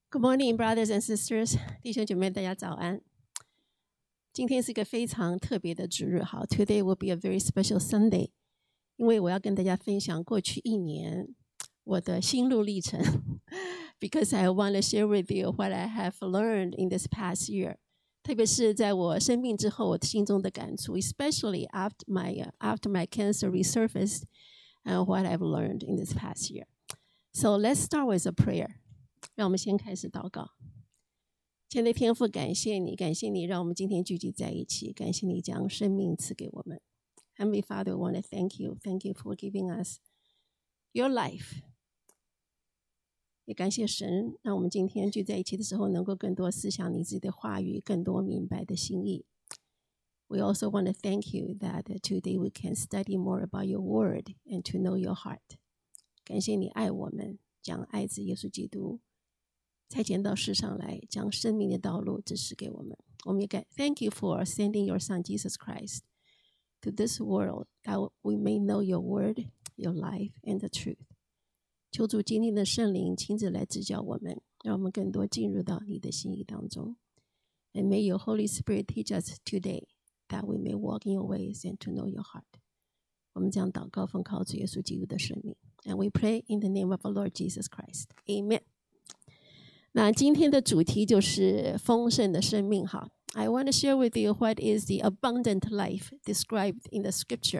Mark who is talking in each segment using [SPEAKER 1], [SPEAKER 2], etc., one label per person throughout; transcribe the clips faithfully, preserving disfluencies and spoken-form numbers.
[SPEAKER 1] Good morning, brothers and sisters. 弟兄姐妹，大家早安。今天是一个非常特别的主日，好 ，Today will be a very special Sunday， 因为我要跟大家分享过去一年我的心路历程。Because I want to share with you what I have learned in this past year， 特别是在我生病之后，我心中的感触 ，especially after my、uh, after my cancer resurfaced, and what I've learned in this past year. So let's start with a prayer. 让我们先开始祷告。亲爱的天父，感谢你，感谢你让我们今天聚集在一起，感谢你将生命赐给我们。Heavenly Father, we want to thank you, thank you for giving us your life. 也感谢神，让我们今天聚在一起的时候，能够更多思想你自己的话语，更多明白的心意。We also want to thank you that today we can study more about your word and to know your heart. 感谢你爱我们，将爱子耶稣基督差遣到世上来，将生命的道路指示给我们。我们也感 Thank you for sending your Son Jesus Christ to this world, that we may know your word, your life, and the truth. 求主今天的圣灵亲自来指教我们，让我们更多进入到你的心意当中。And may your Holy Spirit teach us today, that we may walk in your ways and to know your heart. 我们将祷告奉靠主耶稣基督的生命。And we pray in the name of our Lord Jesus Christ. Amen. 那今天的主题就是丰盛的生命哈。I want to share with you what is the abundant life described in the scripture.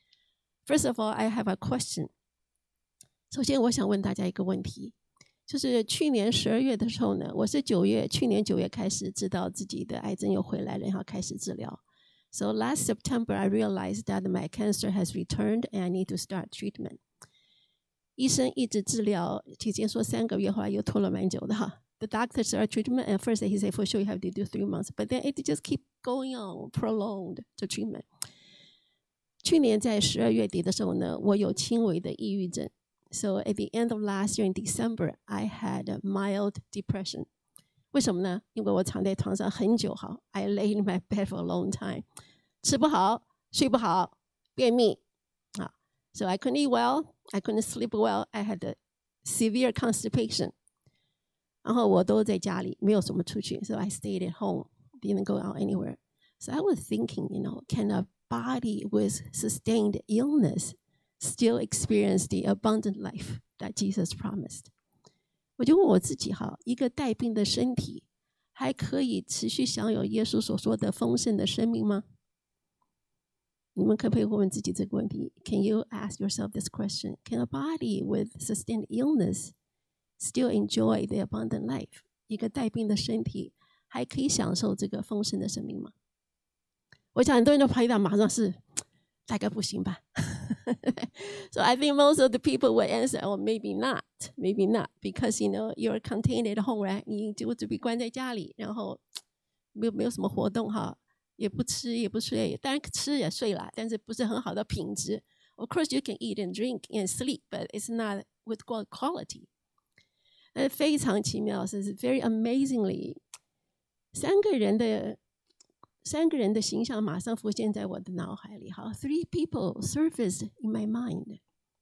[SPEAKER 1] First of all, I have a question. 首先我想问大家一个问题，就是去年十二月的时候呢，我是九月，去年九月开始知道自己的癌症又回来了，然后开始治疗。So last September, I realized that my cancer has returned and I need to start treatment. 医生一直治疗，提前说三个月，后来又拖了蛮久的哈。The doctor started treatment, and first he said, for sure you have to do three months. But then it just keep going on, prolonged the treatment. 去年在十二月底的时候呢，我有轻微的抑郁症。So at the end of last year in December, I had a mild depression. 为什么呢？因为我躺在床上很久哈 I lay in my bed for a long time. 吃不好，睡不好，便秘啊。So I couldn't eat well, I couldn't sleep well, I had a severe constipation. 然后我都在家里，没有什么出去 So I stayed at home, didn't go out anywhere. So I was thinking, you know, can a body with sustained illness still experience the abundant life that Jesus promised? 我就问我自己哈，一个带病的身体还可以持续享有耶稣所说的丰盛的生命吗？你们可不可以问问自己这个问题 Can you ask yourself this question? Can a body with sustained illness still enjoy the abundant life? 一个带病的身体还可以享受这个丰盛的生命吗？我想很多人都回答马上是大概不行吧。So I think most of the people would answer, oh, maybe not, maybe not, because, you know, you're contained at home, right? 你就只被关在家里，然后没有没有什么活动哈。也不吃也不睡，当然吃也睡啦，但是不是很好的品质。Of course, you can eat and drink and sleep, but it's not with good quality. 那非常奇妙，是 very amazingly， 三个人的三个人的形象马上浮现在我的脑海里。好 ，three people surfaced in my mind.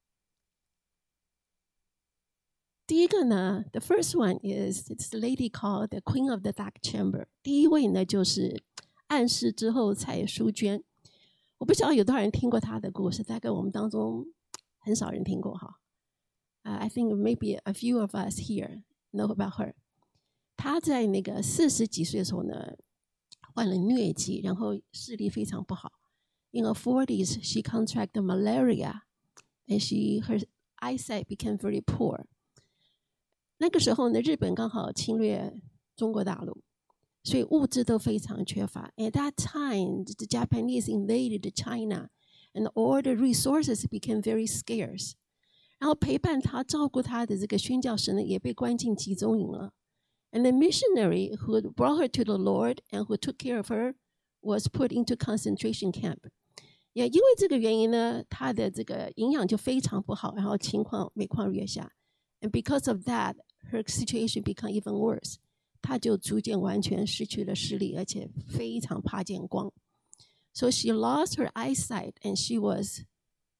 [SPEAKER 1] 第一个呢 ，the first one is it's the lady called the Queen of the Dark Chamber. 第一位呢就是暗室之后才淑娟，我不晓得有多少人听过她的故事，大概我们当中很少人听过哈。Uh, I think maybe a few of us here know about her. 她在那个四十几岁的时候呢，患了疟疾，然后视力非常不好。In her forties, she contracted malaria, and she her eyesight became very poor. 那个时候呢，日本刚好侵略中国大陆。所以物质都非常缺乏。At that time, the Japanese invaded China, and all the resources became very scarce. 然后陪伴他、照顾他的这个宣教士呢，也被关进集中营了。And the missionary who brought her to the Lord and who took care of her was put into concentration camp. 也因为这个原因呢，他的这个营养就非常不好，然后情况每况愈下。And because of that, her situation became even worse.她就逐渐完全失去了视力，而且非常怕见光。So she lost her eyesight and she was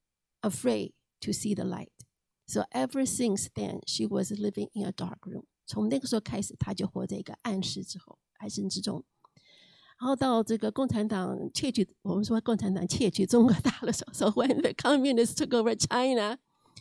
[SPEAKER 1] afraid to see the light. So ever since then, she was living in a dark room. 从那个时候开始，他就活在一个暗示之后，暗示之中。然后到这个共产党窃取，我们说共产党窃取中国大陆的时候 ，so when the communists took over China,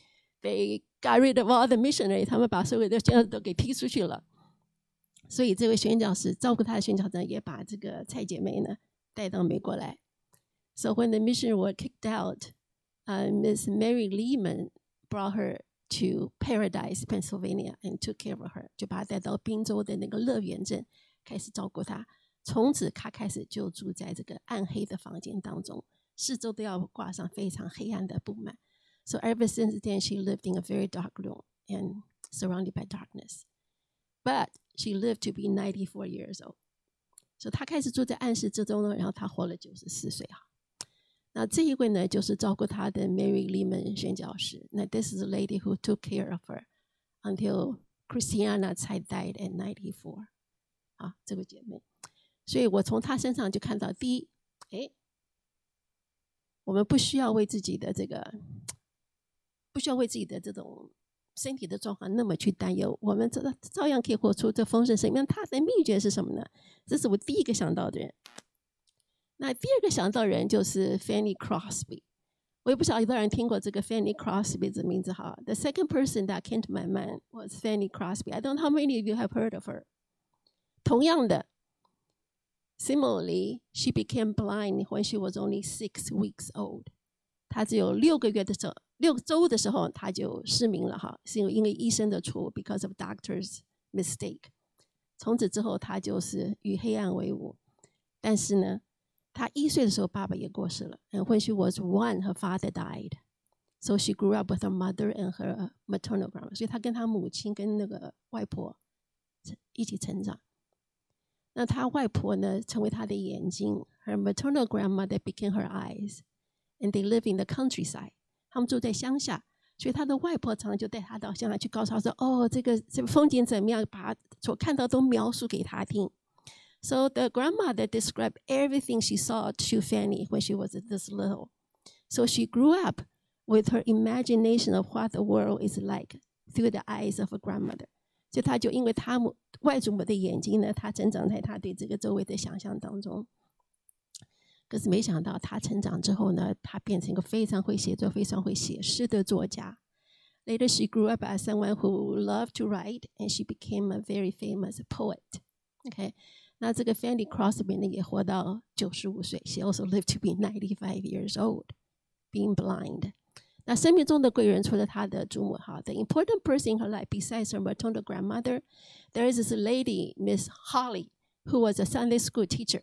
[SPEAKER 1] they got rid of all the missionaries， 他们把所有的宣教士都给踢出去了。所以这位宣教士照顾他的宣教士也把这个蔡姐妹呢带到美国来。So when the missionaries were kicked out, uh, Miss Mary Lehman brought her to Paradise, Pennsylvania, and took care of her， 就把她带到宾州的那个乐园镇，开始照顾她。从此他开始就住在这个暗黑的房间当中，四周都要挂上非常黑暗的布幔。So ever since then, she lived in a very dark room and surrounded by darkness. But she lived to be ninety-four years old. So 她开始住在暗室之中呢，然后她活了九十四岁哈。那这一位呢，就是照顾她的 Mary Lehman 宣教士。那 this is the lady who took care of her until Christiana 才 died at ninety-four. 啊，这位姐妹。所以我从他身上就看到，第一，哎，我们不需要为自己的这个，不需要为自己的这种身体的状况那么去担忧，我们照照样可以活出这丰盛生命。他的秘诀是什么呢？这是我第一个想到的人。那第二个想到的人就是 Fanny Crosby。我也不晓得有多少人听过这个 Fanny Crosby 的名字哈。The second person that came to my mind was Fanny Crosby. I don't know how many of you have heard of her. 同样的。Similarly, she became blind when she was only six weeks old. 她只有六个月的时候，六周的时候，她就失明了哈，是因为医生的错误 ，because of doctor's mistake. 从此之后，她就是与黑暗为伍。但是呢，她一岁的时候，爸爸也过世了。And when she was one, her father died. So she grew up with her mother and her maternal grandmother. 所以她跟她母亲跟那个外婆一起成长。那她外婆呢，成为她的眼睛。Her maternal grandmother became her eyes, and they live in the countryside. 他们住在乡下，所以她的外婆常常就带她到乡下去，告诉她说：“哦，这个这个风景怎么样？”把所看到都描述给她听。So the grandmother described everything she saw to Fanny when she was this little. So she grew up with her imagination of what the world is like through the eyes of a grandmother. 所以她就因为她母外祖母的眼睛呢，她成长在她对这个周围的想象当中。可是没想到她成长之后呢，她变成一个非常会写作、非常会写诗的作家。Later, she grew up as someone who loved to write, and she became a very famous poet. OK， 那这个 Fanny Crosby 呢，也活到九十五岁。She also lived to be ninety-five years old, being blind. 那生命中的贵人除了她的祖母哈 ，the important person in her life besides her maternal grandmother, there is this lady, Miss Holly, who was a Sunday school teacher.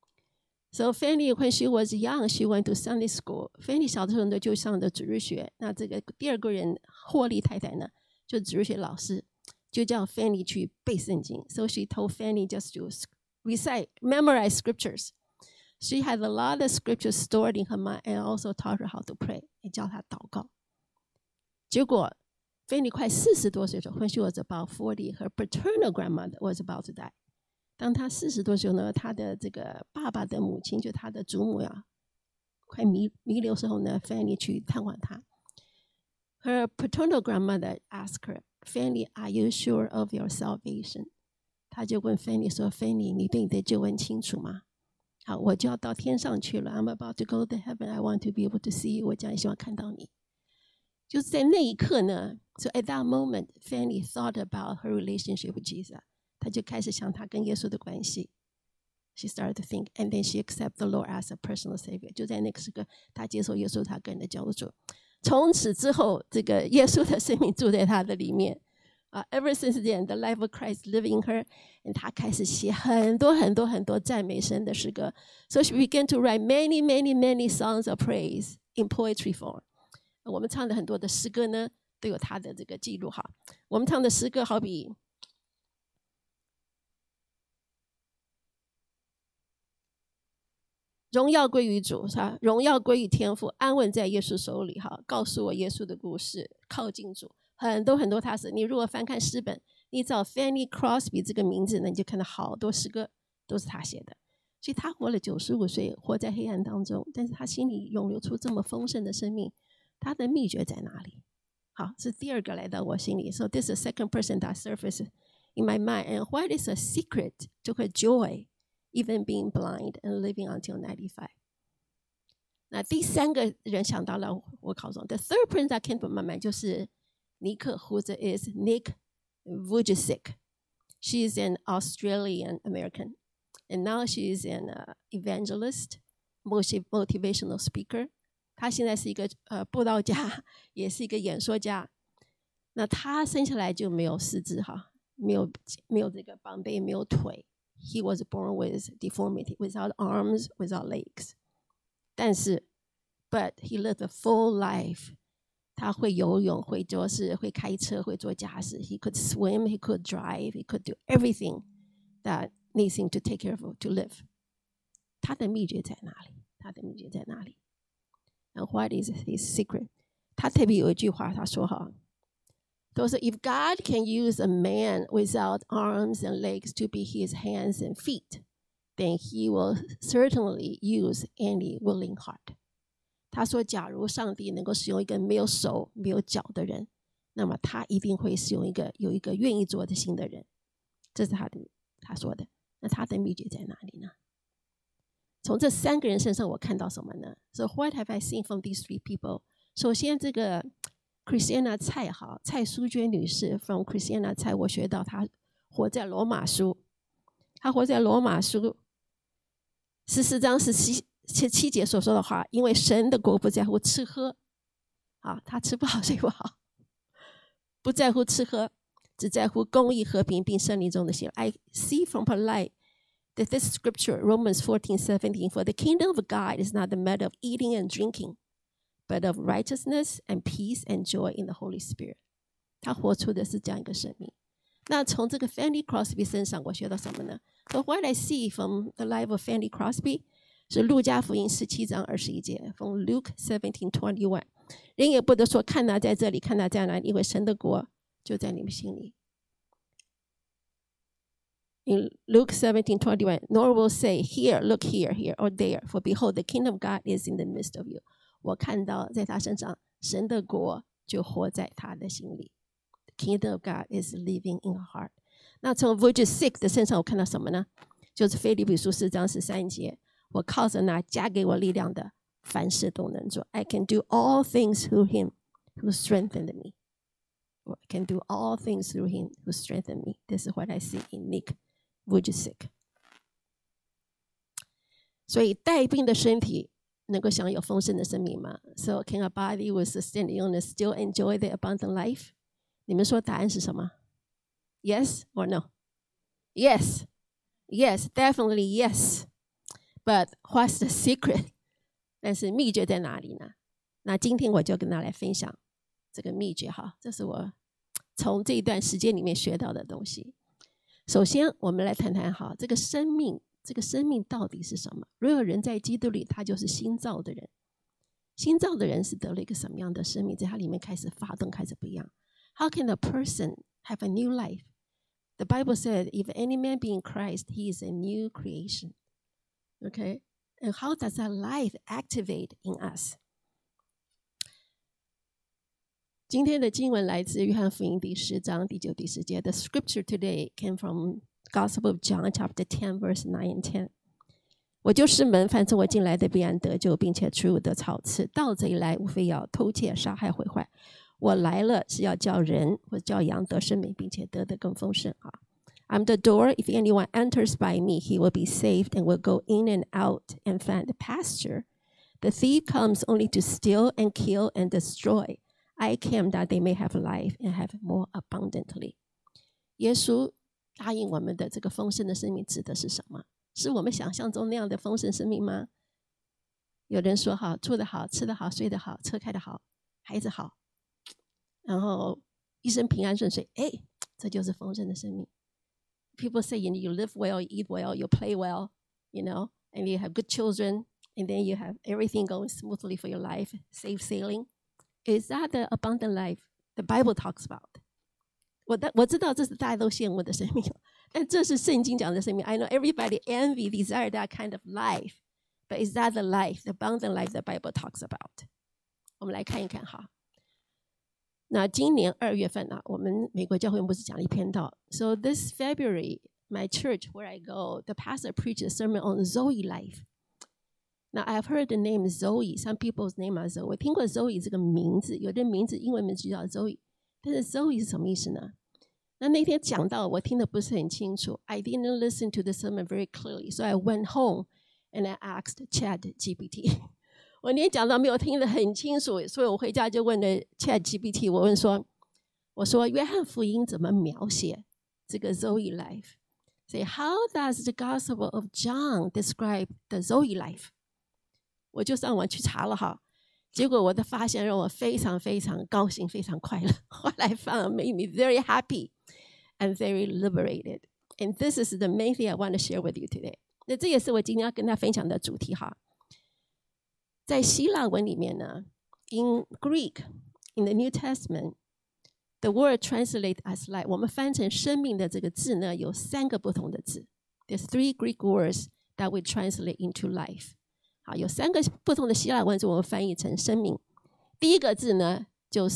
[SPEAKER 1] So Fanny, when she was young, she went to Sunday school. Fanny 小的时候呢就上的主日学。那这个第二个人霍利太太呢，就主日学老师，就叫 Fanny 去背圣经。So she told Fanny just to recite, memorize scriptures. She had a lot of scriptures stored in her mind, and also taught her how to pray. 也教她祷告。结果 Fanny 快四十多岁的时候 ，when she was about forty, her paternal grandmother was about to die. 当她四十多岁呢，她的这个爸爸的母亲，就她的祖母呀，快弥弥留时候呢 ，Fanny 去探望她。Her paternal grandmother asked her, "Fanny, are you sure of your salvation?" 她就问 Fanny 说 ：“Fanny， 你对你的救恩清楚吗？好，我就要到天上去了。I'm about to go to heaven. I want to be able to see you. 我将希望看到你。”就是在那一刻呢 ，So at that moment, Fanny thought about her relationship with Jesus. 她就开始想她跟耶稣的关系。She started to think, and then she accepted the Lord as a personal savior. 就在那个时刻，她接受耶稣，她个人的救主。从此之后，这个耶稣的生命住在她的里面。Uh, ever since then, the life of Christ lived in her, and 她开始写很多很多很多赞美神的诗歌。So she began to write many, many, many songs of praise in poetry form. 我们唱的很多的诗歌呢，都有她的这个记录哈。我们唱的诗歌好比荣耀归于主，是吧？荣耀归于天父，安稳在耶稣手里哈。告诉我耶稣的故事，靠近主。很多很多他是，你如果翻看诗本，你找 Fanny Crosby 这个名字呢，你就看到好多诗歌都是他写的。所以他活了九十五岁，活在黑暗当中，但是他心里涌流出这么丰盛的生命，他的秘诀在哪里？好，是第二个来到我心里。So this is the second person that surfaced in my mind. And what is a secret to her joy, even being blind and living until ninety-five? 那第三个人想到了我考中 The third person that came to my mind 就是尼克，或者 is Nick Vujicic. She's an Australian American, and now she is an uh, evangelist, motivational speaker. 她现在是一个呃布道家，也是一个演说家。那她生下来就没有四肢哈，没有没有这个膀臂，没有腿。He was born with deformity, without arms, without legs. 但是 but he lived a full life. 他会游泳，会做事，会开车，会做家事。He could swim, he could drive, he could do everything that needs him to take care of to live. 他的秘诀在哪里？他的秘诀在哪里？ And what is his secret? 他特别有一句话，他说哈，都是 If God can use a man without arms and legs to be his hands and feet, then he will certainly use any willing heart. 他说假如上帝能够使用一个没有手没有脚的人，那么他一定会使用一个有一个愿意做的心的人。这是他的他说的。那他的秘诀在哪里呢？从这三个人身上我看到什么呢？ So what have I seen from these three people? 首先这个 Christiana 蔡哈蔡淑娟女士 from Christiana 蔡，我学到她活在罗马书，她活在罗马书十四章十七十七节所说的话，因为神的国不在乎吃喝，好，他吃不好睡不好，不在乎吃喝，只在乎公义和平并胜利中的喜乐。I see from her life that this scripture, Romans fourteen seventeen, for the kingdom of God is not the matter of eating and drinking, but of righteousness and peace and joy in the Holy Spirit. 他活出的是这样一个生命。那从这个 Fanny Crosby 身上我学到什么呢？ So what I see from the life of Fanny Crosby 是路加福音十七章二十一节 from Luke seventeen twenty-one. 人也不得说看他在这里，看他在哪里，因为神的国就在你们心里。In Luke seventeen twenty-one, nor will say, here, look here, here, or there, for behold, the kingdom of God is in the midst of you. 我看到在他身上，神的国就活在他的心里。The kingdom of God is living in her heart. 那从 Vujicic 的身上我看到什么呢？就是腓立比书四章十三节，我靠着那加给我力量的，凡事都能做。I can do all things through him who strengthened me. I can do all things through him who strengthened me. This is what I see in Nick Vujicic. 所以带病的身体能够享有丰盛的生命吗？ So can a body with sustained illness still enjoy the abundant life? 你们说答案是什么？ Yes or no? Yes. Yes, definitely yes. But what's the secret? 但是秘诀在哪里呢？那今天我就跟大家来分享这个秘诀哈，这是我从这一段时间里面学到的东西。首先我们来谈谈哈，这个生命这个生命到底是什么？如果人在基督里，他就是新造的人。新造的人是得了一个什么样的生命，在他里面开始发动，开始不一样。 How can a person have a new life? The Bible said, if any man be in Christ, he is a new creation. Okay? And how does that life activate in us? 今天的经文来自约翰福音第十章第九第十节。The scripture today came from Gospel of John, chapter ten, verse nine and ten. 我就是门，凡从我进来的必然得救，并且出入得草刺。盗贼来，无非要偷窃、杀害、毁坏。我来了是要叫人或叫羊得生命，并且得的更丰盛啊。I'm the door. If anyone enters by me, he will be saved and will go in and out and find pasture. The thief comes only to steal and kill and destroy. I came that they may have life and have it more abundantly. 耶稣答应我们的这个丰盛的生命指的是什么？是我们想象中那样的丰盛生命吗？有人说好，住得好，吃得好，睡得好，车开得好，孩子好，然后一生平安顺遂，哎，这就是丰盛的生命。People say you, you live well, you eat well, you play well, you know, and you have good children, and then you have everything going smoothly for your life, safe sailing. Is that the abundant life the Bible talks about? 我的我知道这是大家都羡慕的生命，但这是圣经讲的生命。I know everybody envy, desire that kind of life, but is that the life, the abundant life the Bible talks about? 我们来看一看哈。 那今年二月份啊，我们美国教会不是讲了一篇道 So this February, my church where I go, the pastor preached a sermon on Zoe life. Now I've heard the name Zoe. Some people's name are Zoe. 我听过 Zoe 这个名字，有的名字英文名字叫 Zoe， 但是 Zoe 是什么意思呢？那那天讲到我听得不是很清楚 I didn't listen to the sermon very clearly, so I went home and I asked ChatGPT 我那天讲到没有听得很清楚，所以我回家就问了 ChatGPT 我问说我说约翰福音怎么描写这个 Zoe life? Say, how does the Gospel of John describe the Zoe life? 我就上网去查了哈，结果我的发现让我非常非常高兴，非常快乐。后来found made me very happy and very liberated. And this is the main thing I want to share with you today. 那这也是我今天要跟大家分享的主题哈。在希腊文里面呢 ，in Greek, in the New Testament, the word translate as life. 我们翻成生命的这个字呢，有三个不同的字。There's three Greek words that we translate into life. 好，有三个不同的希腊文字我们翻译成生命。第一个字呢，就是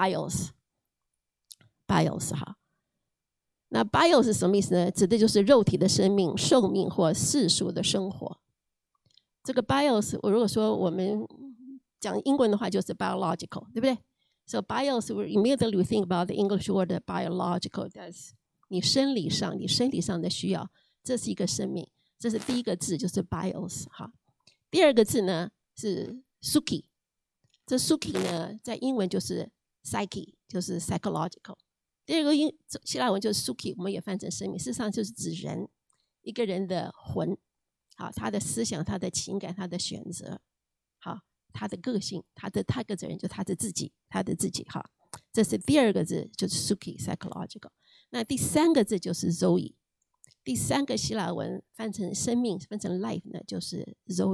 [SPEAKER 1] bios。bios 哈，那 bios 是什么意思呢？指的就是肉体的生命、寿命或世俗的生活。这个 bios， 我如果说我们讲英文的话，就是 biological， 对不对？So bios, immediately we think about the English word biological. That's 你生理上、你身体上的需要，这是一个生命。这是第一个字，就是 bios 哈。第二个字呢是 suki， 这 suki 呢在英文就是 psyche， 就是 psychological。第二个英希腊文就是 suki， 我们也翻成生命，事实上就是指人，一个人的魂，好，他的思想、他的情感、他的选择，好。他的个性，他的他个人就他的自己，他的自己哈，这是第二个字，就是 suki psychological。那第三个字就是 zoe， 第三个希腊文翻成生命，翻成 life 呢，就是 zoe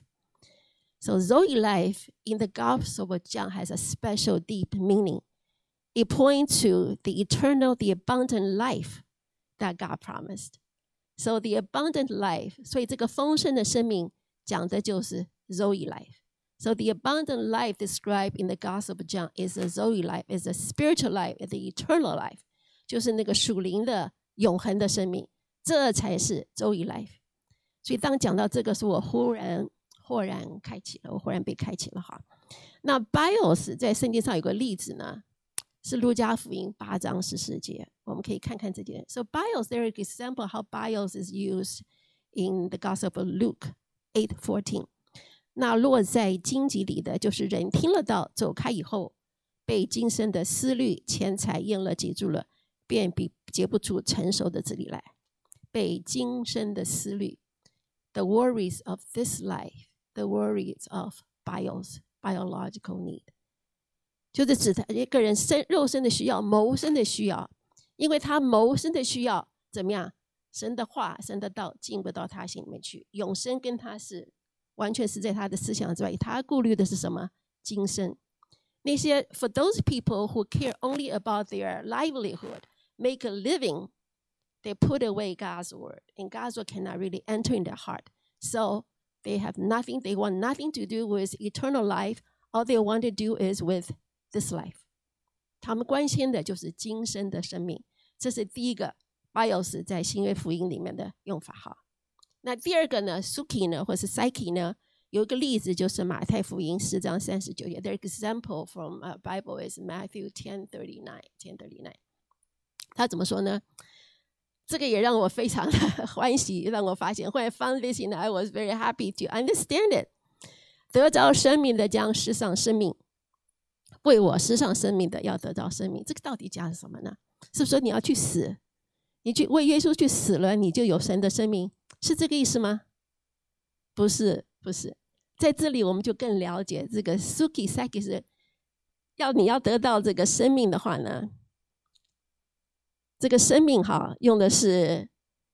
[SPEAKER 1] life。So zoe life in the Gospel of John has a special deep meaning. It points to the eternal, the abundant life that God promised. So the abundant life， 所以这个丰盛的生命讲的就是 zoe life。So the abundant life described in the Gospel of John is a Zoe life, is a spiritual life, is the eternal life. 就是那个属灵的永恒的生命，这才是 Zoe life。所以当讲到这个时候，我忽然豁然开启了，我忽然被开启了哈。那 bios 在圣经上有个例子呢，是路加福音八章十四节，我们可以看看这点。So bios, there is an example how bios is used in the Gospel of Luke eight fourteen。那落在荆棘里的，就是人听了道，走开以后，被今生的思虑、钱财淹了、挤住了，便比结不出成熟的子粒来。被今生的思虑 ，the worries of this life, the worries of bios, biological need， 就是指他一个人生肉身的需要、谋生的需要，因为他谋生的需要怎么样？神的话、神的道进不到他心里面去，永生跟他是。完全是在他的思想之外，他顾虑的是什么？今生。那些 for those people who care only about their livelihood, make a living, they put away God's word, and God's word cannot really enter in their heart. So they have nothing, they want nothing to do with eternal life. All they want to do is with this life. 他们关心的就是今生的生命。这是第一个 bios 在新约福音里面的用法哈。那第二个呢 ，suki 呢，或是 psyche 呢，有一个例子就是马太福音十章三十九节。The example from a Bible is Matthew ten thirty nine, ten thirty nine。他怎么说呢？这个也让我非常的欢喜，让我发现。When I found this, and I was very happy to understand it。得着生命的将世上生命，为我世上生命的要得着生命。这个到底讲什么呢？是不是说你要去死？你去为耶稣去死了，你就有神的生命？是这个意思吗？不是，不是。在这里我们就更了解这个 suki psyche 是要你要得到这个生命的话呢，这个生命哈用的是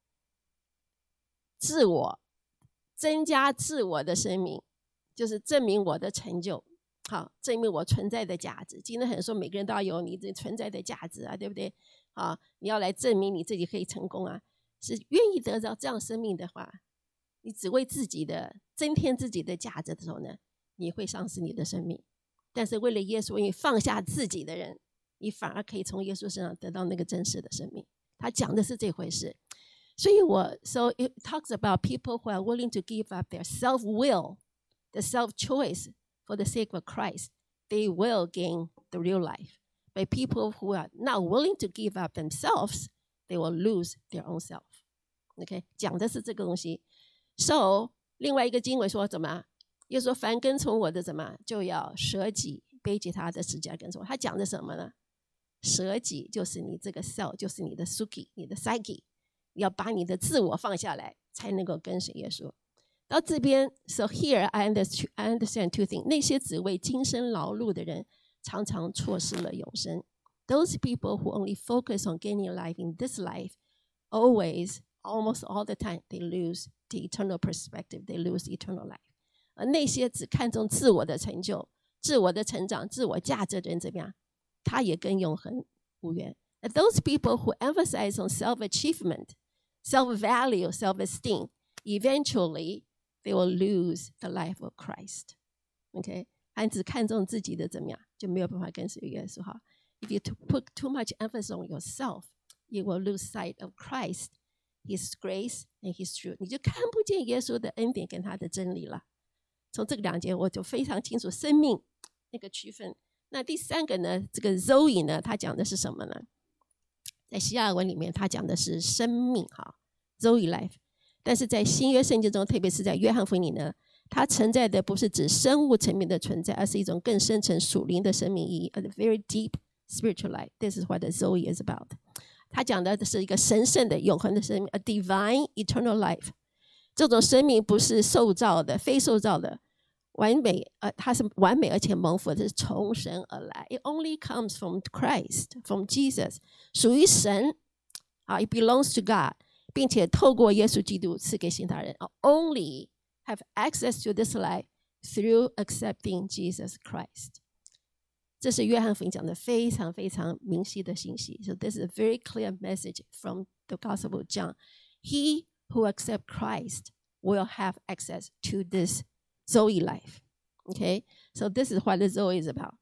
[SPEAKER 1] 自我，增加自我的生命，就是证明我的成就，好，证明我存在的价值。今天很多说每个人都要有你这存在的价值啊，对不对？好，你要来证明你自己可以成功啊。是愿意得到这样生命的话，你只为自己的增添自己的价值的时候呢，你会丧失你的生命。但是为了耶稣，愿意放下自己的人， 你反而可以从耶稣身上得到那个真实的生命。他讲的是这回事。所以我 so it talks about people who are willing to give up their self-will, the self-choice for the sake of Christ, they will gain the real life. But people who are not willing to give up themselves, they will lose their own self. OK， 讲的是这个东西。So 另外一个经文说怎么？耶稣说凡跟从我的怎么就要舍己，背起他的十字架跟从我。他讲的什么呢？舍己就是你这个 self， 就是你的 suki， 你的 psyche。要把你的自我放下来，才能够跟随耶稣。到这边 ，so here I understand, I understand two things. 那些只为今生劳碌的人，常常错失了永生。Those people who only focus on gaining life in this life, always, almost all the time, they lose the eternal perspective. They lose eternal life. 而那些只看重自我的成就、自我的成长、自我价值的人，怎么样？他也跟永恒无缘。And those people who emphasize on self-achievement,self-value, self-esteem, eventually they will lose the life of Christ. Okay? 他只看重自己的怎么样，就没有办法跟随耶稣哈。If you put too much emphasis on yourself, you will lose sight of Christ, His grace, and His truth. 你就看不见耶稣的恩典跟他的真理了。从这个两节我就非常清楚生命那个区分。那第三个呢，这个 Zoe 呢，它讲的是什么呢？在希腊文里面，它讲的是生命哈 ，Zoe life。但是在新约圣经中，特别是在约翰福音里呢，它存在的不是指生物层面的存在，而是一种更深层属灵的生命意义 ，a very deep spiritual life. This is what the Zoe is about. 它讲的是一个神圣的永恒的生命 ，a divine eternal life。这种生命不是受造的、非受造的。完美，呃，它是完美而且蒙福的，是从神而来。It only comes from Christ, from Jesus， 属于神啊 ，It belongs to God， 并且透过耶稣基督赐给信他人。Only have access to this life through accepting Jesus Christ。这是约翰福音讲的非常非常明晰的信息。So this is a very clear message from the Gospel of John. He who accepts Christ will have access to this Zoe life. Okay, so this is what the Zoe is about.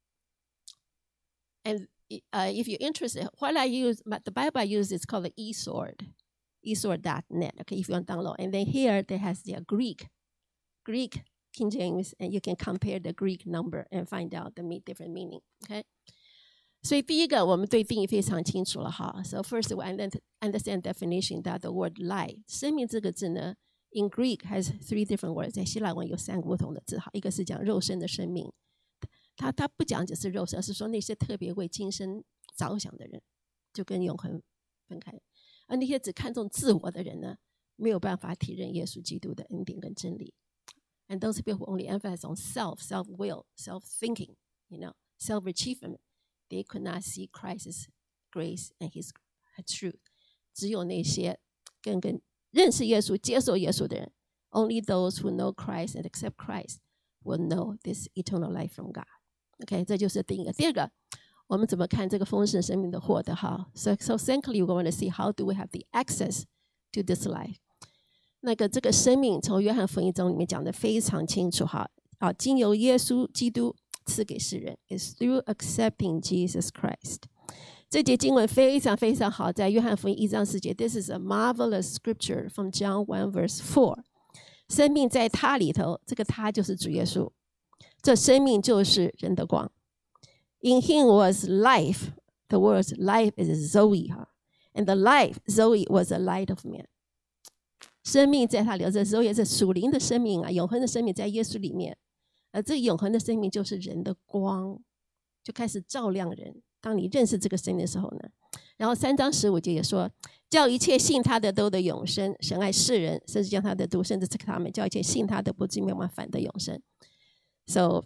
[SPEAKER 1] And uh, if you're interested, what I use, the Bible I use is called the eSword, eSword dot net. Okay, if you want to download. And then here they has their Greek, Greek King James, and you can compare the Greek number and find out the different meaning. Okay. 所以第一个我们对定义非常清楚了哈。So first we understand definition that the word life, 生命这个字呢。In Greek has three different words. 在希腊文有三个不同的字哈，一个是讲肉身的生命，它它不讲只是肉身，而是说那些特别为今生着想的人，就跟永恒分开。而那些只看重自我的人呢，没有办法体认耶稣基督的恩典跟真理。And those people who only emphasize on self, self-will, self-thinking, you know, self-achievement, they could not see Christ's grace and His truth. 只有那些跟跟认识耶稣、接受耶稣的人 ，only those who know Christ and accept Christ will know this eternal life from God. OK， 这就是第一个。第二个，我们怎么看这个丰盛生命的获得？哈 ，so so simply we want to see how do we have the access to this life。那个这个生命从约翰福音中里面讲的非常清楚哈，啊，经由耶稣基督赐给世人 ，is through accepting Jesus Christ。这节经文非常非常好，在约翰福音一章四节 ，This is a marvelous scripture from John one verse four。生命在他里头，这个他就是主耶稣，这生命就是人的光。In him was life. The word life is Zoe 哈 ，and the life Zoe was a light of man。生命在他里头，这 Zoe 是属灵的生命啊，永恒的生命在耶稣里面，而这永恒的生命就是人的光，就开始照亮人。当你认识这个生命的时候呢，然后三章十五节也说，叫一切信他的都得永生，神爱世人，甚至将他的独生子赐给他们，叫一切信他的不至灭亡，反得永生。So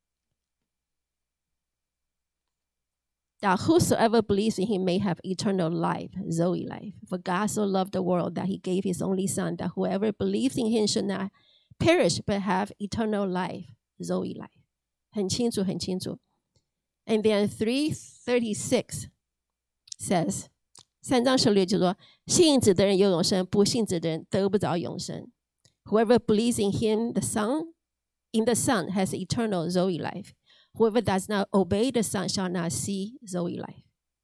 [SPEAKER 1] that whosoever believes in him may have eternal life, Zoe life. For God so loved the world that he gave his only son, that whoever believes in him should not perish but have eternal life, Zoe life. 很清楚，很清楚。And then three thirty-six says, 三章十六就说，信子的人有永生，不信子的人得不着永生。Whoever believes in him, the Son, in the Son has eternal Zoe life. Whoever does not obey the Son shall not see Zoe life.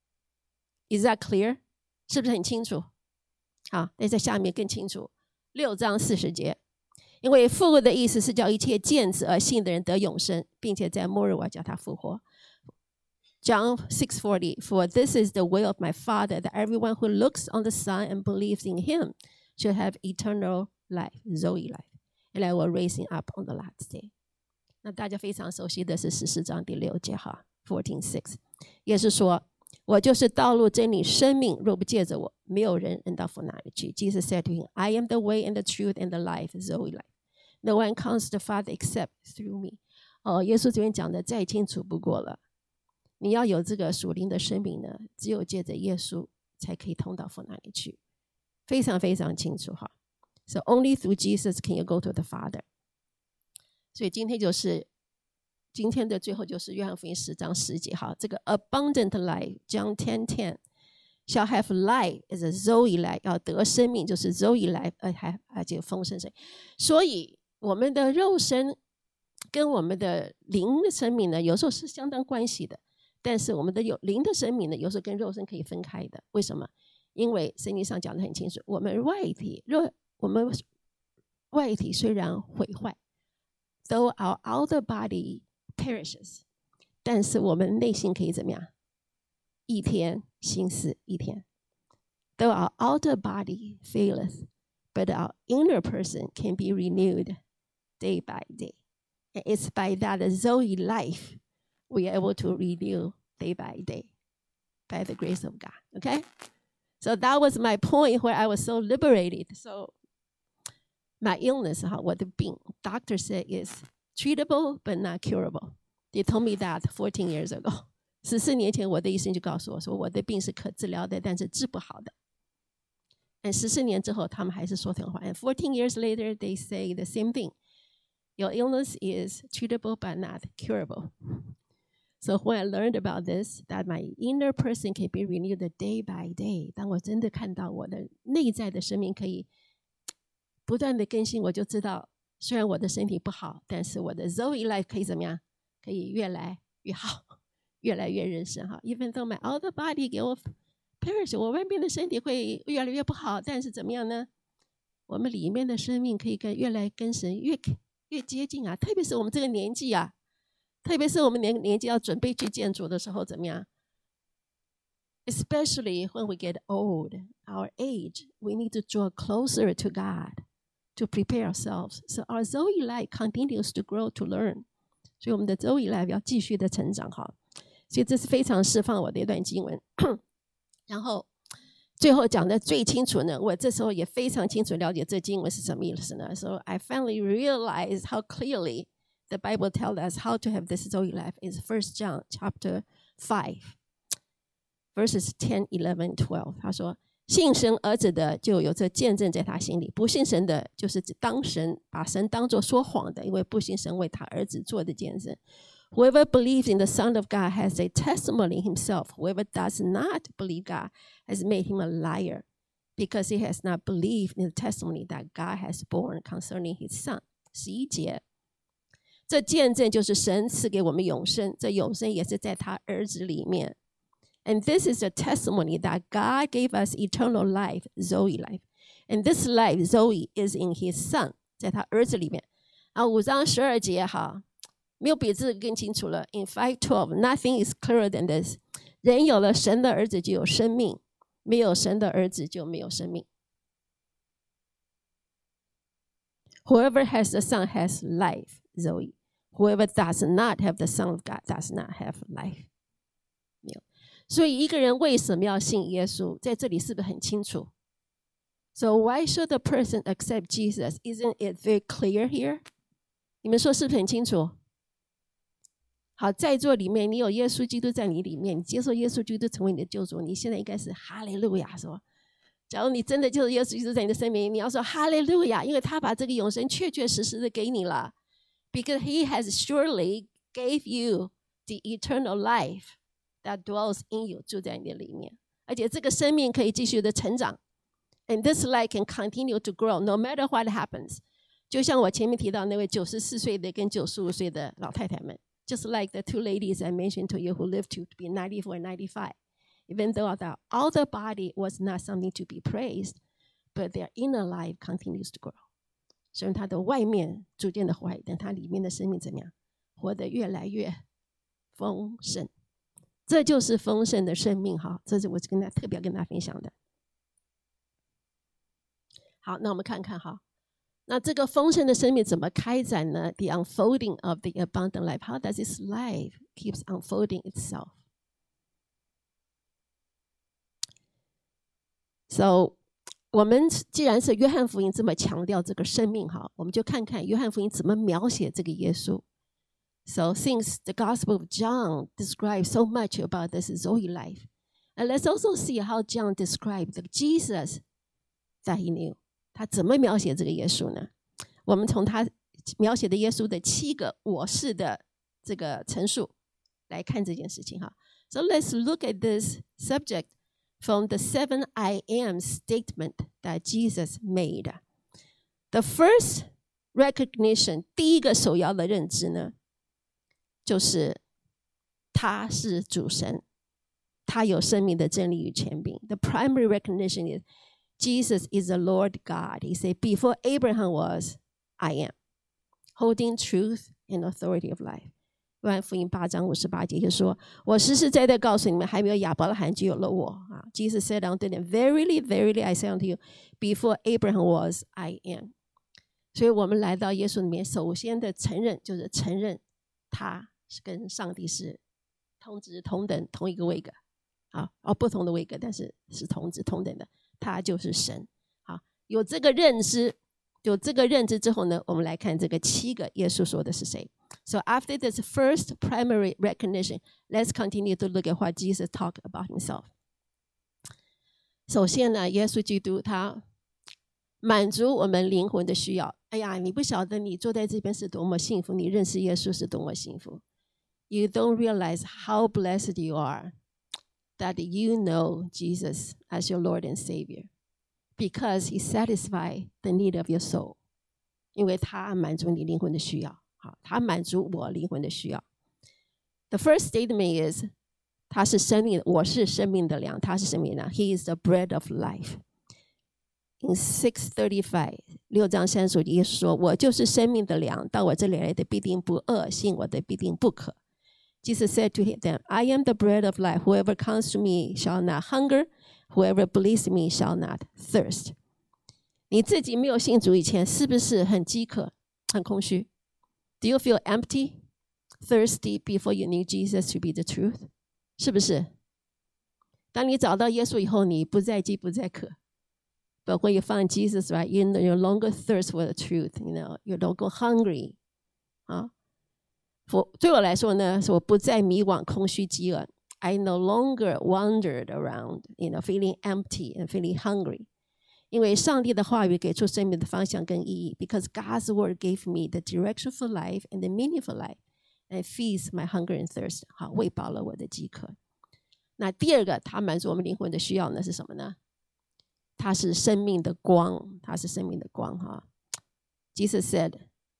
[SPEAKER 1] Is that clear? 是不是很清楚？好，但在下面更清楚。六章四十节，因为复活的意思是叫一切见子而信的人得永生，并且在末日我要叫他复活。John six forty, for this is the will of my Father, that everyone who looks on the Son and believes in him should have eternal life, Zoe life, and I will raise him up on the last day. 那大家非常熟悉的是十四章第六节哈 fourteen six， 也是说我就是道路真理生命，若不借着我，没有人能到父那里去。 Jesus said to him, I am the way and the truth and the life, Zoe life. No one comes to the Father except through me. 哦，耶稣这边讲的再清楚不过了。你要有这个属灵的生命呢，只有借着耶稣才可以通到父那里去，非常非常清楚哈。So only through Jesus can you go to the Father. 所以今天就是今天的最后就是约翰福音十章十节哈，这个 abundant life John ten ten shall have life is a Zoe life， 要得生命就是 Zoe life， 而还而且丰盛生。所以我们的肉身跟我们的灵的生命呢，有时候是相当关系的。但是我们的有灵的生命呢，有时候跟肉身可以分开的。为什么？因为圣经上讲得很清楚，我们外体若我们外体虽然毁坏 ，though our outer body perishes， 但是我们内心可以怎么样？一天新似一天。Though our outer body faileth, but our inner person can be renewed day by day. And it's by that Zoe life we are able to renew day by day by the grace of God. Okay? So that was my point where I was so liberated. So my illness, 我的病 doctor said is treatable but not curable. They told me that fourteen years ago. 十四年前我的医生就告诉我说我的病是可治疗的，但是治不好的。And 十四年之后他们还是说同话。And fourteen years later they say the same thing. Your illness is treatable but not curable. So when I learned about this, that my inner person can be renewed day by day. 当我真的看到我的内在的生命可以不断的更新，我就知道，虽然我的身体不好，但是我的 Zoe life 可以怎么样？可以越来越好，越来越人生哈。Even though my outer body 给我 perish， 我外面的身体会越来越不好，但是怎么样呢？我们里面的生命可以跟越来跟神越越接近啊，特别是我们这个年纪啊。特别是我们年年纪要准备去见主的时候，怎么样 ？Especially when we get old, our age, we need to draw closer to God to prepare ourselves. So our Zoe life continues to grow to learn. 所以我们的 Zoe life 要继续的成长哈。所以这是非常释放我的一段经文。然后最后讲的最清楚呢，我这时候也非常清楚了解这经文是什么意思呢。So I finally realized how clearly the Bible tells us how to have this Zoe life is First John chapter five, verses ten, eleven, twelve. 他说，信神儿子的就有这见证在他心里，不信神的，就是指当神把神当作说谎的，因为不信神为他儿子做的见证。Whoever believes in the Son of God has a testimony himself. Whoever does not believe God has made him a liar, because he has not believed in the testimony that God has borne concerning his Son. 十一节。这见证就是神赐给我们永生，这永生也是在他儿子里面。And this is the testimony that God gave us eternal life, Zoe life. And this life, Zoe, is in his son, 在他儿子里面。啊，五章十二节哈，没有比这个更清楚了。In five twelve, nothing is clearer than this. 人有了神的儿子就有生命，没有神的儿子就没有生命。Whoever has the Son has life, Zoe. Whoever does not have the Son of God does not have life. 没有。所以一个人为什么要信耶稣，在这里是不是很清楚？ So why should the person accept Jesus? Isn't it very clear here? 你们说是不是很清楚？好，在座里面你有耶稣基督在你里面，你接受耶稣基督成为你的救主，你现在应该是哈利路亚说。假如你真的就是耶稣基督在你的生命，你要说哈利路亚，因为他把这个永生确确实实的给你了。Because he has surely gave you the eternal life that dwells in you, 住在你的里面，而且这个生命可以继续的成长。And this life can continue to grow no matter what happens. 就像我前面提到那位九十四岁的跟九十五岁的老太太们， just like the two ladies I mentioned to you who lived to be ninety-four and ninety-five. Even though the outer body was not something to be praised, but their inner life continues to grow. 虽然他的外面逐渐的坏，但他里面的生命怎么样？活得越来越丰盛。这就是丰盛的生命哈，这是我跟大家特别跟大家分享的。好，那我们看看哈，那这个丰盛的生命怎么开展呢？ The unfolding of the abundant life. How does this life keeps unfolding itself? So, 我们既然是约翰福音这么强调这个生命哈，我们就看看约翰福音怎么描写这个耶稣。So, since the Gospel of John describes so much about this Zoe life, and let's also see how John described the Jesus that he knew. 他怎么描写这个耶稣呢？我们从他描写的耶稣的七个我是的这个陈述来看这件事情哈。So let's look at this subject from the seven I am statement that Jesus made. The first recognition, 第一个首要的认知呢，就是他是主神，他有生命的真理与权柄。The primary recognition is Jesus is the Lord God. He said, before Abraham was, I am, holding truth and authority of life. 约翰福音八章五十八节就说，我实实在在告诉你们，还没有亚伯拉罕就有了我啊。Jesus said unto them, Verily, verily, I say unto you, before Abraham was, I am. 所以我们来到耶稣里面，首先的承认就是承认他是跟上帝是同质同等同一个位格啊，哦不同的位格，但是是同质同等的。他就是神。好，有这个认知，有这个认知之后呢，我们来看这个七个耶稣说的是谁。So after this first primary recognition, let's continue to look at what Jesus talked about himself. 首先呢，耶稣基督他满足我们灵魂的需要。哎呀，你不晓得你坐在这边是多么幸福，你认识耶稣是多么幸福。You don't realize how blessed you are.That you know Jesus as your Lord and Savior, because He satisfies the need of your soul. 因为他满足你灵魂的需要，好，他满足我灵魂的需要。The first statement is, 他是生命，我是生命的粮，他是生命的粮。He is the bread of life. In six thirty-five, 六章三十五节，耶稣说：“我就是生命的粮，到我这里来的必定不饿，信我的必定不渴。” Jesus said to them, I am the bread of life. Whoever comes to me shall not hunger. Whoever believes me shall not thirst. 你自己没有信主以前，是不是很饥渴、很空虚？ Do you feel empty, thirsty before you knew Jesus to be the truth? 是不是？当你找到耶稣以后，你不再饥，不再渴。But when you find Jesus, right, you no longer thirst for the truth. You know, you're no longer hungry. 啊。我对我来说呢，是我不再迷惘、空虚、饥饿。I no longer wandered around, you know, feeling empty and feeling hungry. 因为上帝的话语给出生命的方向跟意义。Because God's word gave me the direction for life and the meaning for life, and feeds my hunger and thirst. 好，喂饱了我的饥渴。那第二个，他满足我们灵魂的需要呢，是什么呢？他是生命的光，他是生命的光哈。Jesus said,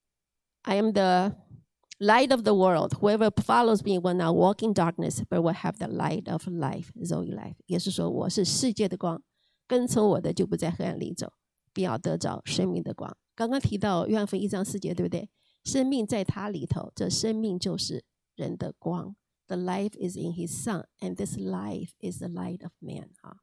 [SPEAKER 1] I am the light of the world. Whoever follows me will not walk in darkness, but will have the light of life, Zoe life. 也是说，我是世界的光，跟从我的就不在黑暗里走，必要得着生命的光。刚刚提到约翰福音一章四节，对不对？生命在他里头，这生命就是人的光。The life is in his son, and this life is the light of man. 哈。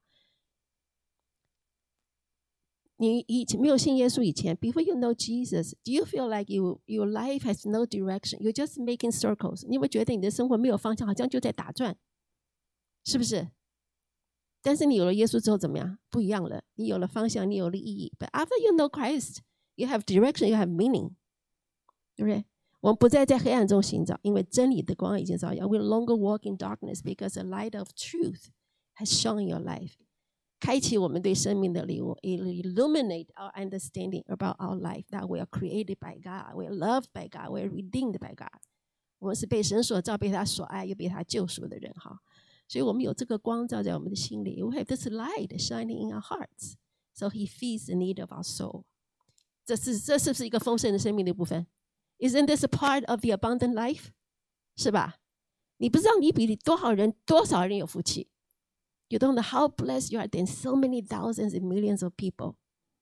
[SPEAKER 1] 你以前没有信耶稣以前 ，before you know Jesus, do you feel like you your life has no direction? You're just making circles. 你会觉得你的生活没有方向，好像就在打转，是不是？但是你有了耶稣之后怎么样？不一样了，你有了方向，你有了意义。But after you know Christ, you have direction, you have meaning. 对不对？我们不再在黑暗中寻找，因为真理的光已经照耀。We no longer walk in darkness because the light of truth has shone in your life. 开启我们对生命的礼物 illuminate our understanding about our life, that we are created by God, we are loved by God, we are redeemed by God. 我们是被神所造，被他所爱，又被他救赎的人哈。所以我们有这个光照在我们的心里。We have this light shining in our hearts, so He feeds the need of our soul. 这是这是不是一个丰盛的生命的一部分？ Isn't this a part of the abundant life? 是吧？你不知道你比多少人多少人有福气。You don't know how blessed you are than so many thousands and millions of people.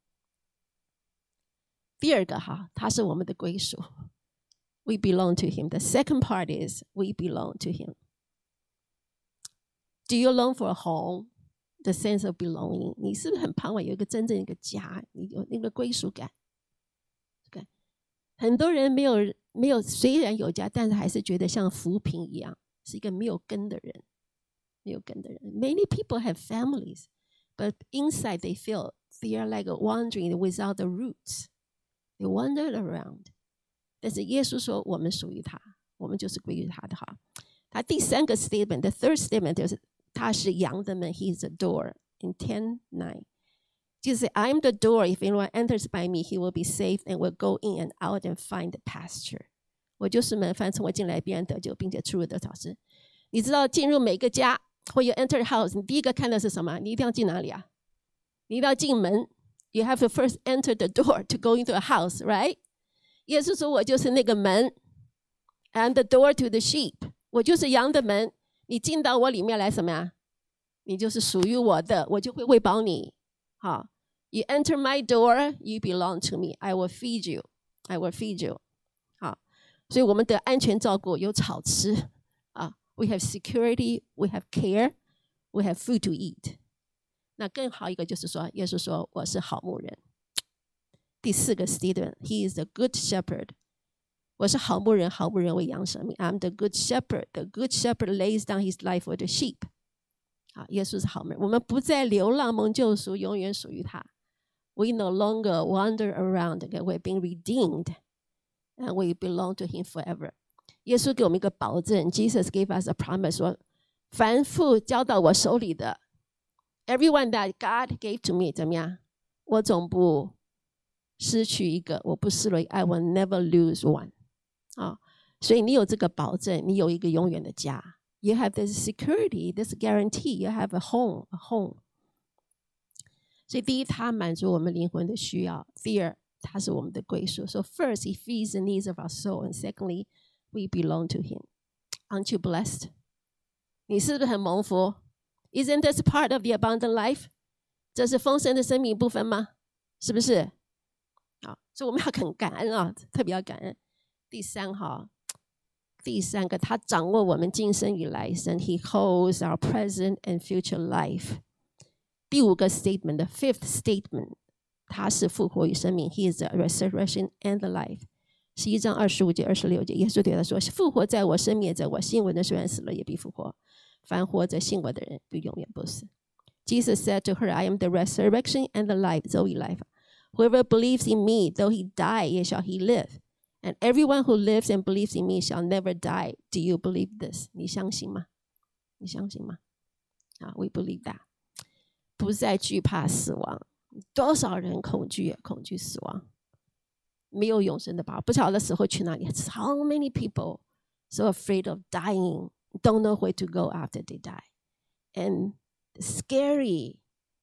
[SPEAKER 1] 第二个哈，他是我们的归属。We belong to him. The second part is we belong to him. Do you long for a home? The sense of belonging. 你是不是很盼望有一个真正一个家？你有那个归属感？很多人没有没有，虽然有家，但是还是觉得像浮萍一样，是一个没有根的人，没有根的人。Many people have families, but inside they feel they are like wandering without the roots. They wander around. 但是耶稣说，我们属于他，我们就是归于他的哈。他第三个 statement, the third statement 就是他是羊的门 ，He is the door. In ten nine. Jesus said, I am the door. If anyone enters by me, he will be saved and will go in and out and find the pasture. 我就是门，凡从我进来必然得救，并且出入得草吃。你知道进入每个家，或 you enter a house， 你第一个看的是什么？你一定要进哪里啊？你一定要进门。You have to first enter the door to go into a house, right? 耶稣说，我就是那个门 ，I'm the door to the sheep. 我就是羊的门。你进到我里面来什么呀？你就是属于我的，我就会喂饱你。好 ，You enter my door, you belong to me. I will feed you. I will feed you. 好，所以我们的安全照顾有草吃啊。We have security, we have care, we have food to eat. 那更好一个就是说，耶稣说我是好牧人。第四个 statement, He is the good shepherd. 我是好牧人，好牧人为羊舍命。I'm the good shepherd. The good shepherd lays down his life for the sheep. 好，耶稣是好牧人，我们不再流浪蒙救赎，永远属于他。We no longer wander around. We're being redeemed, and we belong to Him forever. 耶稣给我们一个保证 ，Jesus gave us a promise 说，凡父交到我手里的 ，everyone that God gave to me， 怎么样？我总不失去一个，我不失落 ，I will never lose one。啊，所以你有这个保证，你有一个永远的家。You have this security, this guarantee. You have a home, a home. 所以第一，他满足我们灵魂的需要；第二，他是我们的归属。So first, He feeds the needs of our soul, and secondly, we belong to Him. Aren't you blessed? 你是不是很蒙福 ？Isn't this part of the abundant life? 这是丰盛的生命部分吗？是不是？好，所以我们要很感恩啊，特别要感恩。第三哈。第三个，他掌握我们今生与来生 ，He holds our present and future life。第五个 statement，the fifth statement， 他是复活与生命 ，He is the resurrection and the life。十一章二十五节、二十六节，耶稣对他说：“复活在我，生命也在我。信我的虽然死了，也必复活。凡活着信我的人，必永远不死。” Jesus said to her, "I am the resurrection and the life, Zoe life. Whoever believes in me, though he die, yet shall he live.And everyone who lives and believes in me shall never die. Do you believe this? 你相信吗？你相信吗？啊 ，We believe that. 不再惧怕死亡。多少人恐惧恐惧死亡？没有永生的把握，不晓得死后去哪里。How many people so afraid of dying, don't know where to go after they die, and scary,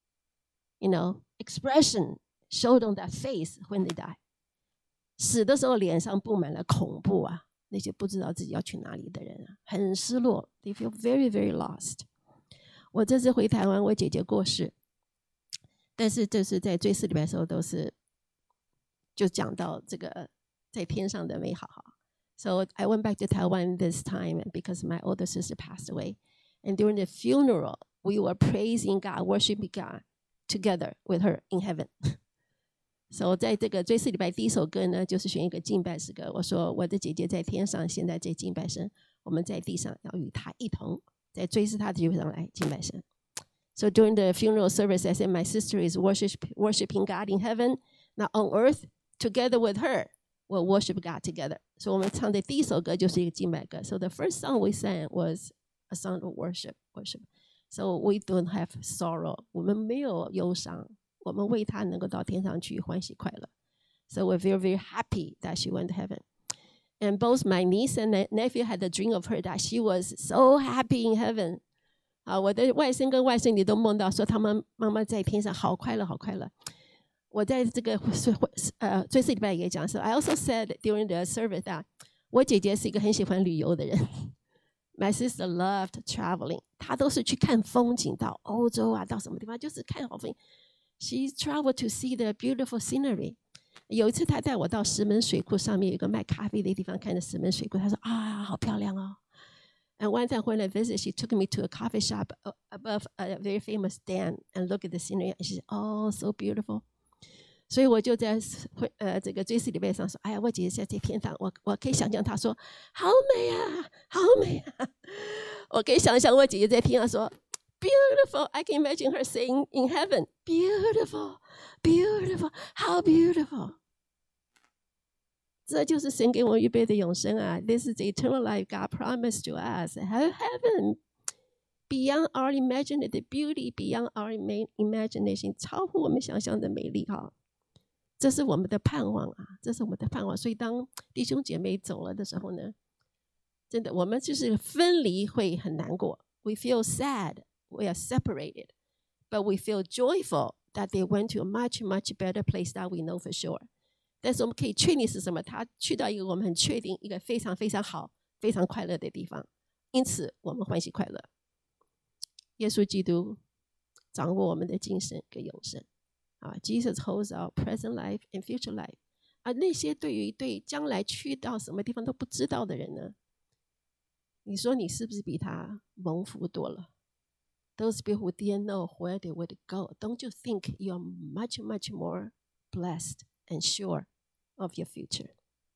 [SPEAKER 1] you know, expression showed on their face when they die.死的时候脸上布满了恐怖啊，那些不知道自己要去哪里的人啊，很失落 ，They feel very very lost。我这次回台湾，我姐姐过世，但是这是在追思礼拜的时候，都是就讲到这个在天上的美好哈。So I went back to Taiwan this time because my older sister passed away, and during the funeral, we were praising God, worshiping God together with her in heaven. 所以在这个追思礼拜第一首歌呢，就是选一个敬拜诗歌。我说我的姐姐在天上，现在在敬拜神，我们在地上要与她一同在追思她的机会上来敬拜神。So during the funeral service, I said my sister is worship, worshiping God in heaven, now on earth, together with her, we'll worship God together. 所以我们唱的第一首歌就是一个敬拜歌。So the first song we sang was a song of worship, worship. So we don't have sorrow. 我们没有忧伤。我们为她能够到天上去欢喜快乐 ，so we're very very happy that she went to heaven. And both my niece and nephew had a dream of her that she was so happy in heaven. 啊，我的外甥跟外甥女都梦到说他们妈妈在天上好快乐好快乐。我在这个呃追思礼拜也讲说 ，I also said during the service that 我姐姐是一个很喜欢旅游的人。My sister loved traveling. 她都是去看风景，到欧洲啊，到什么地方就是看好风景。She traveled to see the beautiful scenery. 有一次她带我到石门水库上面有一个卖咖啡的地方，看着石门水库，她说啊，好漂亮哦。And one time when I visited, she took me to a coffee shop above a very famous dam and look at the scenery. And she said, "Oh, so beautiful." 所以我就在呃这个追思礼拜上说，哎呀，我姐姐在这天堂，我我可以想象她说，好美啊，好美啊。我可以想象我姐姐在天上说 ，beautiful. I can imagine her saying in heaven, beautiful, beautiful, how beautiful. 这就是神给我预备的永生啊 ！This is the eternal life God promised to us. Heaven, beyond our imagination, the beauty beyond our imagination, 超乎我们想象的美丽哈！这是我们的盼望啊，这是我们的盼望。所以当弟兄姐妹走了的时候呢，真的我们就是分离会很难过。We feel sad, we are separated, but we feel joyful that they went to a much, much better place that we know for sure.但是我们可以确定是什么？他去到一个我们很确定一个非常非常好、非常快乐的地方，因此我们欢喜快乐。耶稣基督掌握我们的精神跟永生啊 ！Jesus holds our present life and future life。而那些对于对将来去到什么地方都不知道的人呢？你说你是不是比他蒙福多了 ？Those people who didn't know where they would go, don't you think you are much, much more blessed?And sure of your future.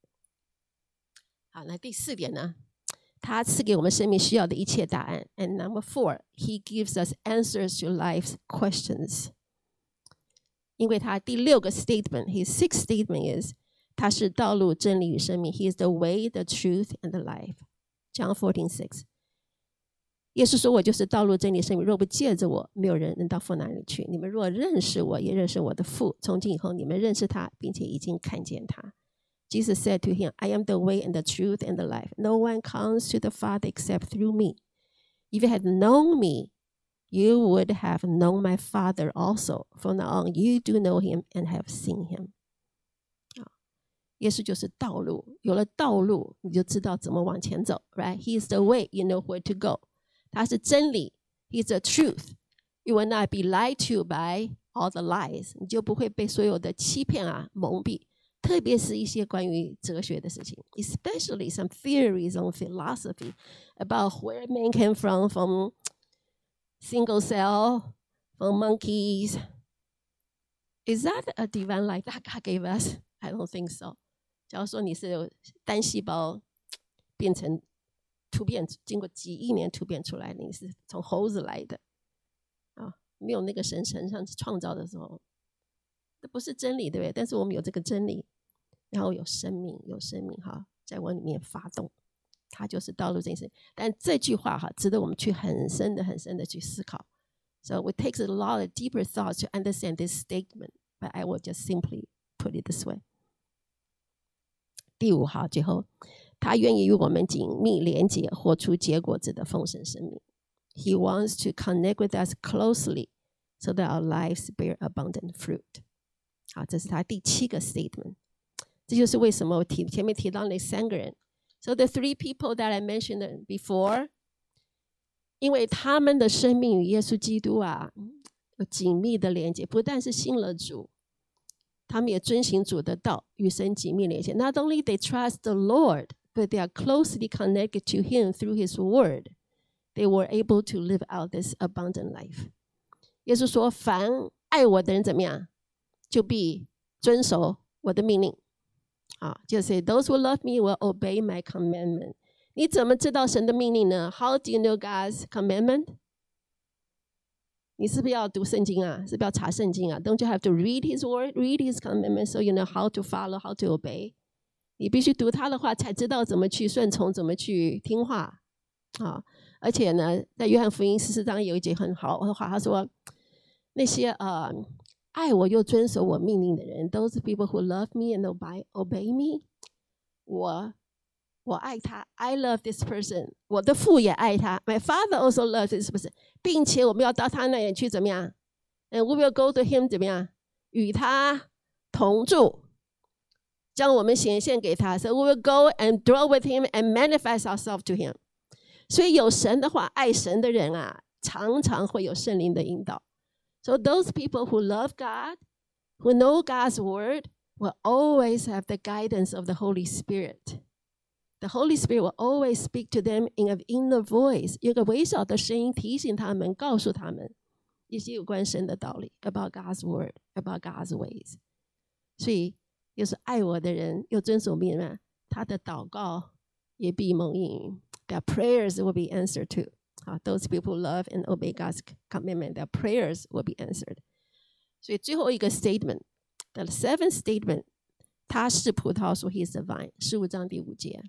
[SPEAKER 1] 好，那第四点呢？他赐给我们生命需要的一切答案。And number four, he gives us answers to life's questions. 因为他第六个 statement, his sixth statement is, 他是道路、真理与生命。He is the way, the truth, and the life. John fourteen six. 耶稣说：“我就是道路、真理、生命。若不借着我，没有人能到父那里去。你们若认识我，也认识我的父。从今以后，你们认识他，并且已经看见他。” Jesus said to him, "I am the way and the truth and the life. No one comes to the Father except through me. If you had known me, you would have known my Father also. From now on, you do know him and have seen him." 耶稣就是道路，有了道路，你就知道怎么往前走。Right? He is the way. You know where to go. 他是真理 He's the truth. You will not be lied to by all the lies. 你就不会被所有的欺骗啊蒙蔽，特别是一些关于哲学的事情 especially some theories on philosophy about where man came from, from single cell, from monkeys. Is that a divine life that God gave us? I don't think so. 假如说你是单细胞变成突变，经过几亿年突变出来的，你是从猴子来的啊，没有那个神神上创造的时候，这不是真理，对不对？但是我们有这个真理，然后有生命，有生命哈，在我里面发动，它就是道路真理。但这句话哈，值得我们去很深的、很深的去思考。So it takes a lot of deeper thoughts to understand this statement, but I will just simply put it this way. 第五号，最后。他愿意与我们紧密连结，活出结果子的丰盛生命。He wants to connect with us closely so that our lives bear abundant fruit. 好，这是他第七个 statement。这就是为什么我提前面提到那三个人。So the three people that I mentioned before, 因为他们的生命与耶稣基督啊有紧密的连接，不但是信了主，他们也遵行主的道，与神紧密连接。Not only they trust the Lord,but they are closely connected to him through his word. They were able to live out this abundant life. 耶稣说，凡爱我的人怎么样，就必遵守我的命令。啊，就是 those who love me will obey my commandment. 你怎么知道神的命令呢？ How do you know God's commandment? 你是不是要读圣经啊？是不是要查圣经啊？ Don't you have to read his word, read his commandment so you know how to follow, how to obey?你必须读他的话，才知道怎么去顺从，怎么去听话啊！而且呢，在约翰福音十四章有一节很好的话，他说：“那些呃爱我又遵守我命令的人 ，those people who love me and obey obey me， 我我爱他 ，I love this person， 我的父也爱他 ，My Father also loves this person， 并且我们要到他那里去怎么样？嗯 ，We will go to him 怎么样？与他同住。” 将我们显现给他。So we will go and dwell with him and manifest ourselves to him. 所以有神的话，爱神的人啊，常常会有圣灵的引导。So those people who love God, who know God's word, will always have the guidance of the Holy Spirit.The Holy Spirit will always speak to them in an inner voice. 有个微小的声音提醒他们，告诉他们一些有关神的道理 about God's word, about God's ways. 所以，又是爱我的人，又遵守命令，他的祷告也必蒙应允。Their prayers will be answered too. 好 those people who love and obey God's commandment, their prayers will be answered. 所以最后一个 statement, the seventh statement, 他是葡萄树 ，He is the vine. 十五章第五节。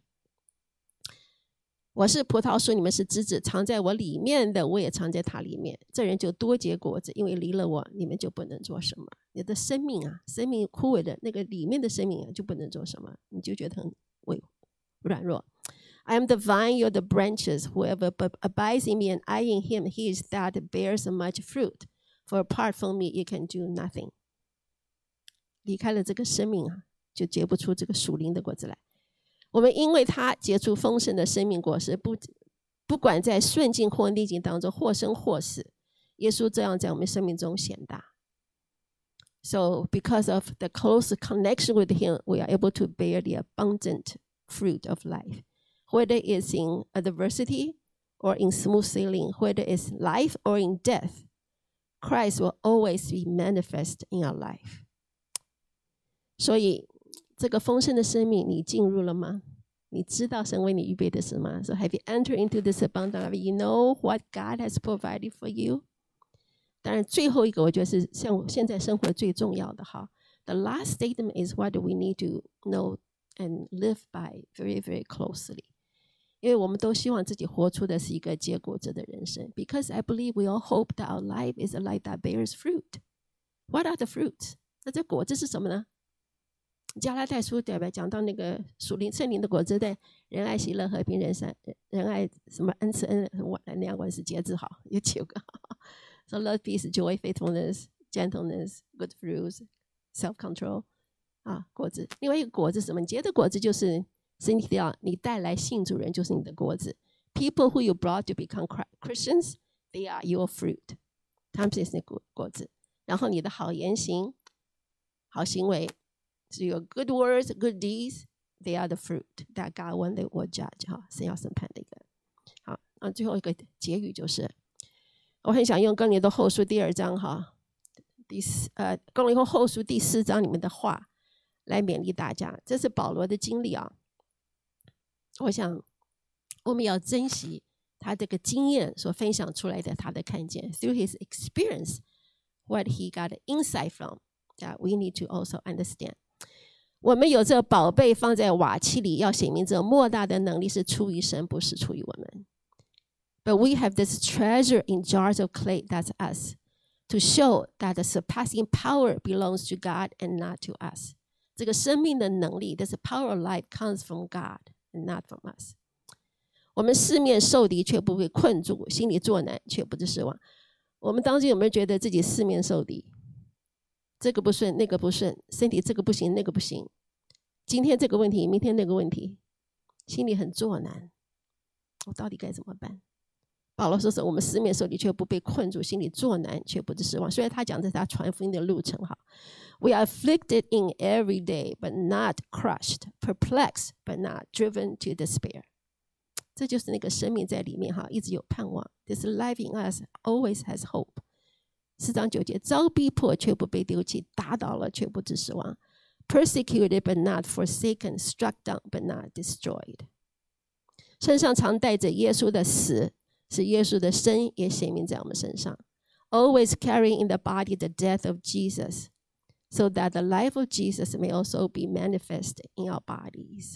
[SPEAKER 1] 我是葡萄树，你们是枝子，藏在我里面的，我也藏在他里面。这人就多结果子，因为离了我，你们就不能做什么。你的生命啊，生命枯萎的那个里面的生命啊，就不能做什么，你就觉得很微软弱。I am the vine, you're the branches. Whoever abides in me and I in him, he is that bears much fruit. For apart from me, you can do nothing. 离开了这个生命啊，就结不出这个属灵的果子来。我们因为他结出丰盛的生命果实，不不管在顺境或逆境当中，或生或死，耶稣这样在我们生命中显大。So because of the close connection with him, we are able to bear the abundant fruit of life. Whether it's in adversity or in smooth sailing, whether it's life or in death, Christ will always be manifest in our life. 所以这个丰盛的生命你进入了吗？你知道神为你预备的是吗？ So have you entered into this abundant life? You know what God has provided for you? 当然最后一个我觉得是像现在生活最重要的哈。The last statement is what we need to know and live by very, very closely. 因为我们都希望自己活出的是一个结果子的人生。Because I believe we all hope that our life is a life that bears fruit. What are the fruits? 那这果子是什么呢？加拉太书对吧？讲到那个属灵圣灵的果子，对，仁爱、喜乐、和平、仁善、仁爱什么恩慈、恩那样关是节制，好，有九个。So love, peace, joy, faithfulness, gentleness, good fruits, self-control 啊，果子。另外一个果子是什么？你结的果子就是身体要你带来信主人，就是你的果子。People who you brought to become Christians, they are your fruit. 他们是你的果子。然后你的好言行、好行为。So your good words, good deeds, they are the fruit that God one day will judge. 哈，神要审判的一个。好，那最后一个结语就是，我很想用哥林多后书第二章哈，第四呃哥林多后书第四章里面的话来勉励大家。这是保罗的经历啊，我想我们要珍惜他这个经验所分享出来的他的看见。Through his experience, what he got insight from, that we need to also understand.我们有这个宝贝放在瓦器里，要显明这莫大的能力是出于神，不是出于我们。But we have this treasure in jars of clay, that's us, to show that the surpassing power belongs to God and not to us. 这个生命的能力 this power of life comes from God and not from us. 我们四面受敌却不被困住，心里作难却不致失望。我们当中有没有觉得自己四面受敌？这个不顺，那个不顺，身体这个不行，那个不行，今天这个问题，明天那个问题，心里很作难，我到底该怎么办？保罗说是我们四面受敌却不被困住，心里作难却不致失望。所以他讲的是他传福音的路程哈。We are afflicted in every day, but not crushed, perplexed, but not driven to despair. 这就是那个生命在里面哈，一直有盼望。This life in us always has hope. 四章九节，遭逼迫却不被丢弃，打倒了却不致死亡。Persecuted but not forsaken, struck down but not destroyed. 身上常带着耶稣的死，使耶稣的生也显明在我们身上。Always carrying in the body the death of Jesus, so that the life of Jesus may also be manifest in our bodies.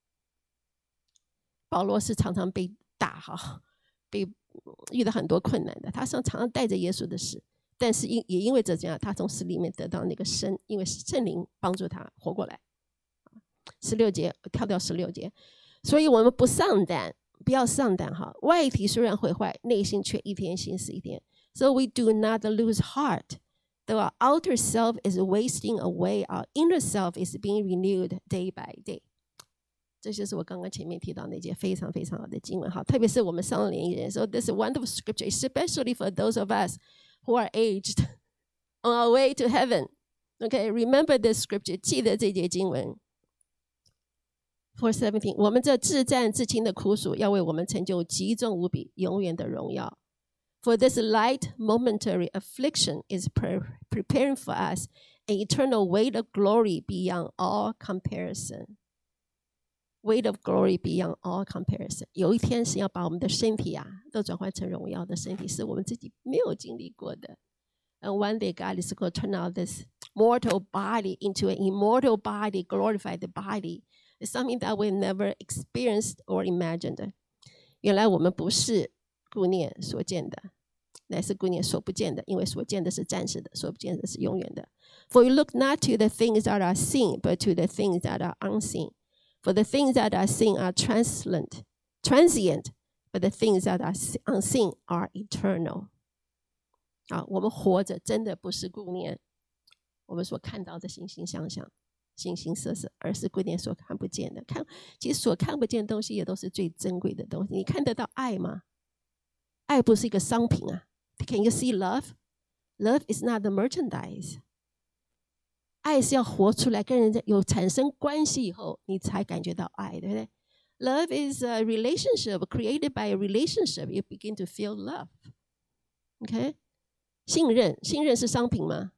[SPEAKER 1] 保罗是常常被打哈，被遇到很多困难的，他常常带着耶稣的死。但是因也因为这样，他从死里面得到那个生，因为圣灵帮助他活过来。十六节，跳到十六节，所以我们不丧胆，不要丧胆哈。外体虽然毁坏，内心却一天新似一天。So we do not lose heart, though our outer self is wasting away, our inner self is being renewed day by day。这就是我刚刚前面提到那节非常非常好的经文，好，特别是我们上了年纪人。So this is wonderful scripture, especially for those of us who are aged on our way to heaven. Okay, remember this scripture. 记得这节经文。four seventeen， 我们这自战自清的苦楚，要为我们成就极重无比、永远的荣耀。For this light momentary affliction is pre- preparing for us an eternal weight of glory beyond all comparison.Weight of glory beyond all comparison. 有一天是要把我们的身体啊都转换成荣耀的身体，是我们自己没有经历过的。And one day God is going to turn out this mortal body into an immortal body, glorified body. It's something that we never experienced or imagined. 原来我们不是顾念所见的，乃是顾念所不见的，因为所见的是暂时的，所不见的是永远的。For you look not to the things that are seen, but to the things that are unseen.For the things that are seen are transient, transient, but the things that are unseen are eternal. 啊，我们活着真的不是顾念我们所看到的形形相象、形形色色，而是顾念所看不见的。看，其实所看不见的东西也都是最珍贵的东西。你看得到爱吗？爱不是一个商品啊。Can you see love? Love is not the merchandise.爱是要活出来，跟人家有产生关系以后，你才感觉到爱，对不对？ Love is a relationship created by a relationship. You begin to feel love. Okay? 信任，信任是商品吗？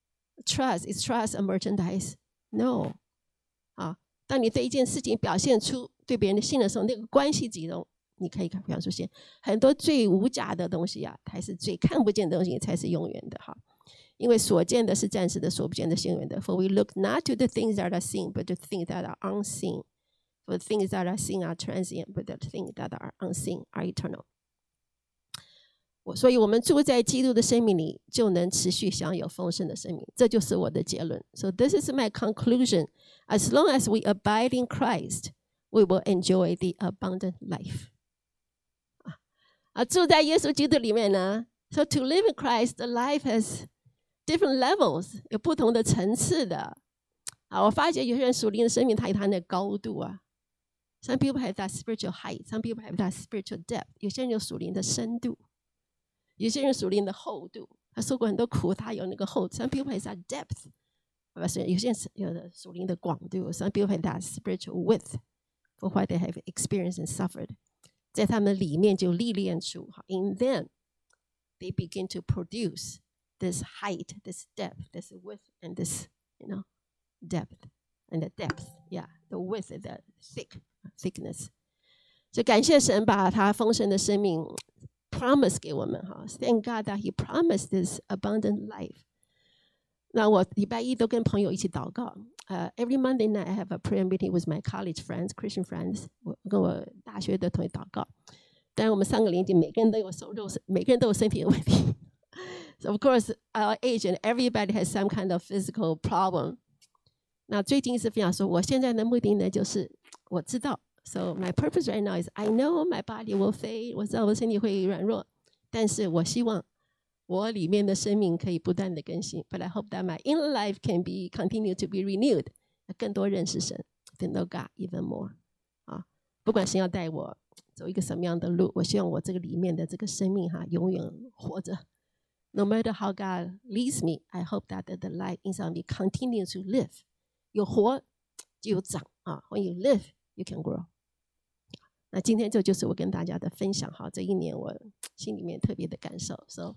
[SPEAKER 1] Trust, is trust a merchandise? No. 啊，当你对一件事情表现出对别人的信任的时候，那个关系集中，你可以看表出现很多最无价的东西啊，才是最看不见的东西，才是永远的哈。因为所见的是暂时的，所不见的是永远的。For we look not to the things that are seen, but to things that are unseen. For the things that are seen are transient, but the things that are unseen are eternal. 所以我们住在基督的生命里，就能持续享有丰盛的生命。这就是我的结论。So this is my conclusion. As long as we abide in Christ, we will enjoy the abundant life. 啊，住在耶稣基督里面呢 ，So to live in Christ, the life has...different levels 有不同的层次的啊，我发觉有些人属灵的生命，他有他的高度啊。Some people have that spiritual height, some people have that spiritual depth. 有些人有属灵的深度，有些人属灵的厚度。他受过很多苦，他有那个厚。Some people have that depth. 有些人有的属灵的广度。Some people have that spiritual width for what they have experienced and suffered. 在他们里面就历练出 ，In them, they begin to produce.This height, this depth, this width, and this, you know, depth, and the depth, yeah, the width, the thick, thickness. 所以感谢神把他丰盛的生命 promise 给我们哈 ，Thank God that He promised this abundant life. 那我礼拜一都跟朋友一起祷告。Uh, every Monday night I have a prayer meeting with my college friends, Christian friends. 我跟我大学的同学祷告。当然我们三个年级每个人都有手肉，每个人都有身体的问题。So of course, our age and everybody has some kind of physical problem. 那最近是分享说，我现在的目的呢，就是我知道。So my purpose right now is I know my body will fade. 我知道我的身体会软弱，但是我希望我里面的生命可以不断的更新。But I hope that my inner life can be continue to be renewed. 更多认识神 ，to know God even more. 啊，不管神要带我走一个什么样的路，我希望我这个里面的这个生命哈，永远活着。No matter how God leads me, I hope that the light inside me continues to live. 有活就有长啊 When you live, you can grow. 那今天这就是我跟大家的分享哈，这一年我心里面特别的感受。So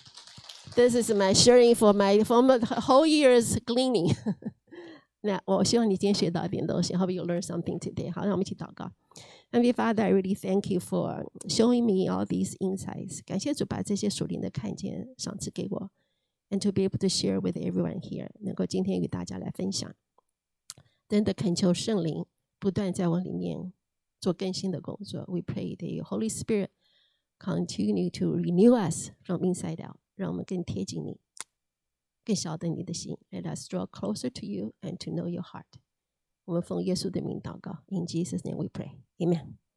[SPEAKER 1] this is my sharing for my for my whole year's gleaning. 那我希望你今天学到一点东西。Hope you learn something today. 好，让我们一起祷告。Heavenly Father, I really thank you for showing me all these insights. 感谢主把这些属灵的看见赏赐给我 ，and to be able to share with everyone here. 能够今天与大家来分享。真的恳求圣灵不断在我里面做更新的工作。We pray that your Holy Spirit continue to renew us from inside out. 让我们更贴近你，更晓得你的心。Let us draw closer to you and to know your heart. 我们奉耶稣的名祷告。In Jesus' name we pray. Amen.